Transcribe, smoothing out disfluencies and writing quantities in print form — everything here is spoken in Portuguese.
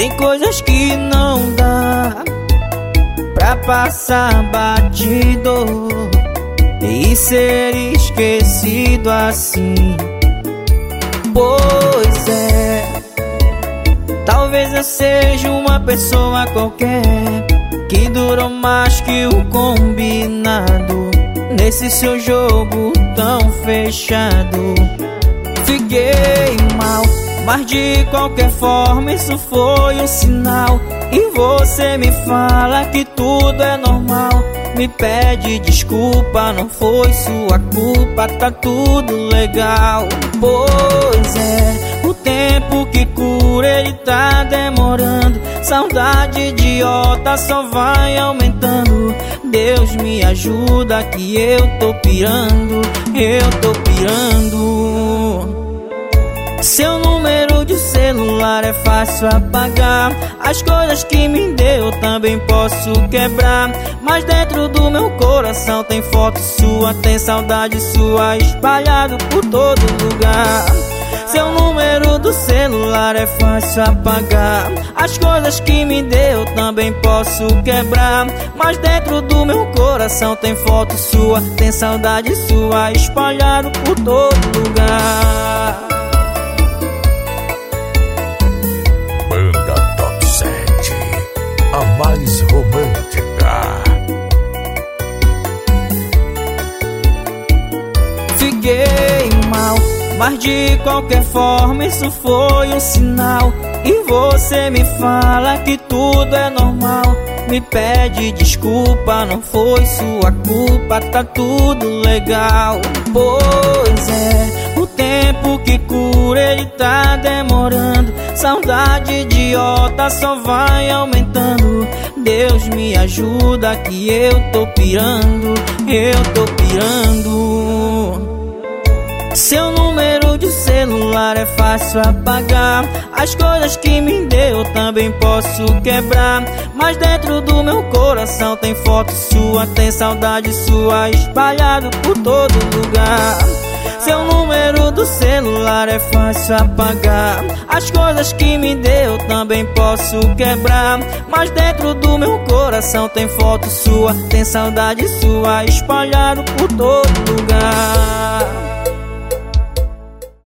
Tem coisas que não dá pra passar batido e ser esquecido assim. Pois é, talvez eu seja uma pessoa qualquer que durou mais que o combinado nesse seu jogo tão fechado. Fiquei mal, mas de qualquer forma isso foi um sinal. E você me fala que tudo é normal, me pede desculpa, não foi sua culpa, tá tudo legal. Pois é, o tempo que cura ele tá demorando, saudade idiota só vai aumentando. Deus me ajuda que eu tô pirando, eu tô pirando. Seu número de celular é fácil apagar, as coisas que me deu também posso quebrar, mas dentro do meu coração tem foto sua, tem saudade sua espalhado por todo lugar. Seu número do celular é fácil apagar, as coisas que me deu também posso quebrar, mas dentro do meu coração tem foto sua, tem saudade sua espalhado por todo lugar. Banda Top 7, a mais romântica. Fiquei mal, mas de qualquer forma isso foi um sinal. E você me fala que tudo é normal, me pede desculpa, não foi sua culpa, tá tudo legal. Pois é, o tempo que cura ele tá demorando, saudade idiota só vai aumentando. Deus me ajuda que eu tô pirando, eu tô pirando. Seu número de celular é fácil apagar, as coisas que me deu também posso quebrar, mas dentro do meu coração tem foto sua, tem saudade sua espalhado por todo lugar. Seu número do celular é fácil apagar, as coisas que me deu também posso quebrar, mas dentro do meu coração tem foto sua, tem saudade sua espalhado por todo lugar.